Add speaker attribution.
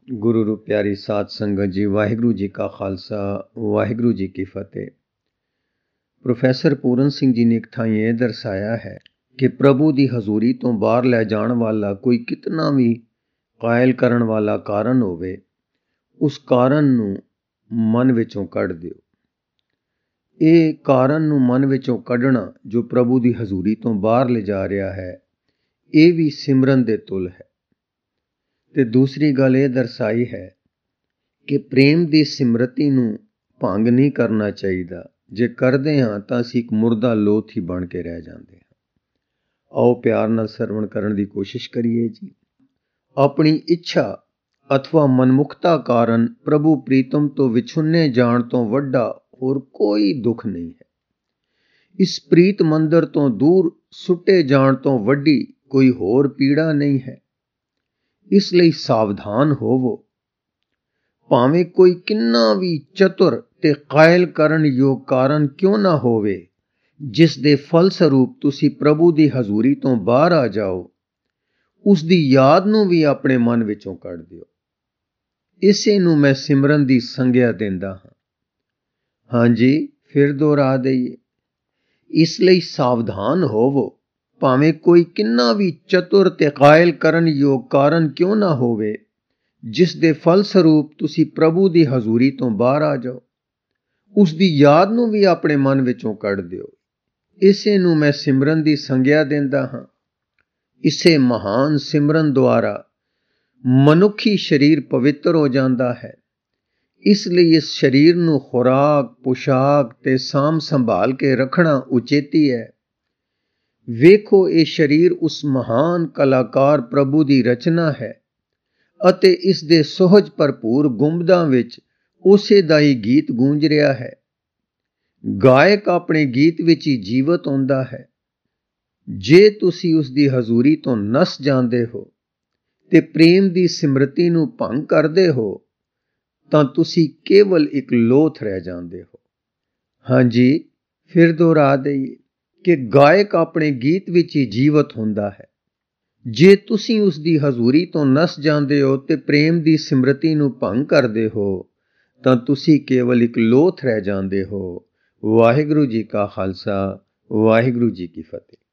Speaker 1: ਗੁਰੂ ਰੂਪ ਪਿਆਰੀ ਸਾਧ ਸੰਗਤ ਜੀ, ਵਾਹਿਗੁਰੂ ਜੀ ਕਾ ਖਾਲਸਾ, ਵਾਹਿਗੁਰੂ ਜੀ ਕੀ ਫਤਿਹ। ਪ੍ਰੋਫੈਸਰ ਪੂਰਨ ਸਿੰਘ ਜੀ ਨੇ ਇੱਕ ਥਾਂ ਇਹ ਦਰਸਾਇਆ ਹੈ ਕਿ ਪ੍ਰਭੂ ਦੀ ਹਜ਼ੂਰੀ ਤੋਂ ਬਾਹਰ ਲੈ ਜਾਣ ਵਾਲਾ ਕੋਈ ਕਿਤਨਾ ਵੀ ਕਾਇਲ ਕਰਨ ਵਾਲਾ ਕਾਰਨ ਹੋਵੇ, ਉਸ ਕਾਰਨ ਨੂੰ ਮਨ ਵਿੱਚੋਂ ਕੱਢ ਦਿਓ। ਇਹ ਕਾਰਨ ਨੂੰ ਮਨ ਵਿੱਚੋਂ ਕੱਢਣਾ ਜੋ ਪ੍ਰਭੂ ਦੀ ਹਜ਼ੂਰੀ ਤੋਂ ਬਾਹਰ ਲਿਜਾ ਰਿਹਾ ਹੈ, ਇਹ ਵੀ ਸਿਮਰਨ ਦੇ ਤੁਲ ਹੈ। ਤੇ ਦੂਸਰੀ ਗੱਲ ਇਹ ਦਰਸਾਈ ਹੈ ਕਿ ਪ੍ਰੇਮ ਦੀ ਸਿਮਰਤੀ ਨੂੰ ਭੰਗ ਨਹੀਂ ਕਰਨਾ ਚਾਹੀਦਾ। ਜੇ ਕਰਦੇ ਹਾਂ ਤਾਂ ਅਸੀਂ ਇੱਕ ਮੁਰਦਾ ਲੋਥ ਹੀ ਬਣ ਕੇ ਰਹਿ ਜਾਂਦੇ ਹਾਂ। ਆਓ ਪਿਆਰ ਨਾਲ ਸਰਵਣ ਕਰਨ ਦੀ ਕੋਸ਼ਿਸ਼ ਕਰੀਏ ਜੀ। ਆਪਣੀ ਇੱਛਾ ਅਥਵਾ ਮਨਮੁਖਤਾ ਕਾਰਨ ਪ੍ਰਭੂ ਪ੍ਰੀਤਮ ਤੋਂ ਵਿਛੁੰਨੇ ਜਾਣ ਤੋਂ ਵੱਡਾ ਹੋਰ ਕੋਈ ਦੁੱਖ ਨਹੀਂ ਹੈ। ਇਸ ਪ੍ਰੀਤ ਮੰਦਰ ਤੋਂ ਦੂਰ ਸੁੱਟੇ ਜਾਣ ਤੋਂ ਵੱਡੀ ਕੋਈ ਹੋਰ ਪੀੜਾ ਨਹੀਂ ਹੈ। ਇਸ ਲਈ ਸਾਵਧਾਨ ਹੋਵੋ। ਭਾਵੇਂ ਕੋਈ ਕਿੰਨਾ ਵੀ ਚਤੁਰ ਤੇ ਕਾਇਲ ਕਰਨ ਯੋਗ ਕਾਰਨ ਕਿਉਂ ਨਾ ਹੋਵੇ, ਜਿਸ ਦੇ ਫਲਸਰੂਪ ਤੁਸੀਂ ਪ੍ਰਭੂ ਦੀ ਹਜ਼ੂਰੀ ਤੋਂ ਬਾਹਰ ਆ ਜਾਓ, ਉਸ ਦੀ ਯਾਦ ਨੂੰ ਵੀ ਆਪਣੇ ਮਨ ਵਿੱਚੋਂ ਕੱਢ ਦਿਓ। ਇਸੇ ਨੂੰ ਮੈਂ ਸਿਮਰਨ ਦੀ ਸੰਗਿਆ ਦਿੰਦਾ ਹਾਂ। ਹਾਂਜੀ, ਫਿਰ ਦੁਹਰਾ ਦਈਏ। ਇਸ ਲਈ ਸਾਵਧਾਨ ਹੋਵੋ। ਭਾਵੇਂ ਕੋਈ ਕਿੰਨਾ ਵੀ ਚਤੁਰ ਤੇ ਕਾਇਲ ਕਰਨ ਯੋਗ ਕਾਰਨ ਕਿਉਂ ਨਾ ਹੋਵੇ, ਜਿਸ ਦੇ ਫਲਸਰੂਪ ਤੁਸੀਂ ਪ੍ਰਭੂ ਦੀ ਹਜ਼ੂਰੀ ਤੋਂ ਬਾਹਰ ਆ ਜਾਓ, ਉਸ ਦੀ ਯਾਦ ਨੂੰ ਵੀ ਆਪਣੇ ਮਨ ਵਿੱਚੋਂ ਕੱਢ ਦਿਓ। ਇਸੇ ਨੂੰ ਮੈਂ ਸਿਮਰਨ ਦੀ ਸੰਗਿਆ ਦਿੰਦਾ ਹਾਂ। ਇਸੇ ਮਹਾਨ ਸਿਮਰਨ ਦੁਆਰਾ ਮਨੁੱਖੀ ਸਰੀਰ ਪਵਿੱਤਰ ਹੋ ਜਾਂਦਾ ਹੈ। ਇਸ ਲਈ ਇਸ ਸਰੀਰ ਨੂੰ ਖੁਰਾਕ, ਪੁਸ਼ਾਕ ਤੇ ਸਾਂਭ ਸੰਭਾਲ ਕੇ ਰੱਖਣਾ ਉਚੇਤੀ ਹੈ। ਵੇਖੋ, ਇਹ ਸਰੀਰ ਉਸ ਮਹਾਨ ਕਲਾਕਾਰ ਪ੍ਰਭੂ ਦੀ ਰਚਨਾ ਹੈ ਅਤੇ ਇਸ ਦੇ ਸੁਹਜ ਭਰਪੂਰ ਗੁੰਬਦਾਂ ਵਿੱਚ ਉਸੇ ਦਾ ਹੀ ਗੀਤ ਗੂੰਜ ਰਿਹਾ ਹੈ। ਗਾਇਕ ਆਪਣੇ ਗੀਤ ਵਿੱਚ ਹੀ ਜੀਵਤ ਹੁੰਦਾ ਹੈ। ਜੇ ਤੁਸੀਂ ਉਸ ਦੀ ਹਜ਼ੂਰੀ ਤੋਂ ਨਸ ਜਾਂਦੇ ਹੋ ਤੇ ਪ੍ਰੇਮ ਦੀ ਸਿਮਰਤੀ ਨੂੰ ਭੰਗ ਕਰਦੇ ਹੋ, ਤਾਂ ਤੁਸੀਂ ਕੇਵਲ ਇੱਕ ਲੋਥ ਰਹਿ ਜਾਂਦੇ ਹੋ। ਹਾਂਜੀ, ਫਿਰ ਦੁਹਰਾ ਦਈਏ ਕਿ ਗਾਇਕ ਆਪਣੇ ਗੀਤ ਵਿੱਚ ਹੀ ਜੀਵਤ ਹੁੰਦਾ ਹੈ। ਜੇ ਤੁਸੀਂ ਉਸ ਦੀ ਹਜ਼ੂਰੀ ਤੋਂ ਨਸ ਜਾਂਦੇ ਹੋ ਤੇ ਪ੍ਰੇਮ ਦੀ ਸਿਮਰਤੀ ਨੂੰ ਭੰਗ ਕਰਦੇ ਹੋ, ਤਾਂ ਤੁਸੀਂ ਕੇਵਲ ਇੱਕ ਲੋਥ ਰਹਿ ਜਾਂਦੇ ਹੋ। ਵਾਹਿਗੁਰੂ ਜੀ ਕਾ ਖਾਲਸਾ, ਵਾਹਿਗੁਰੂ ਜੀ ਕੀ ਫਤਿਹ।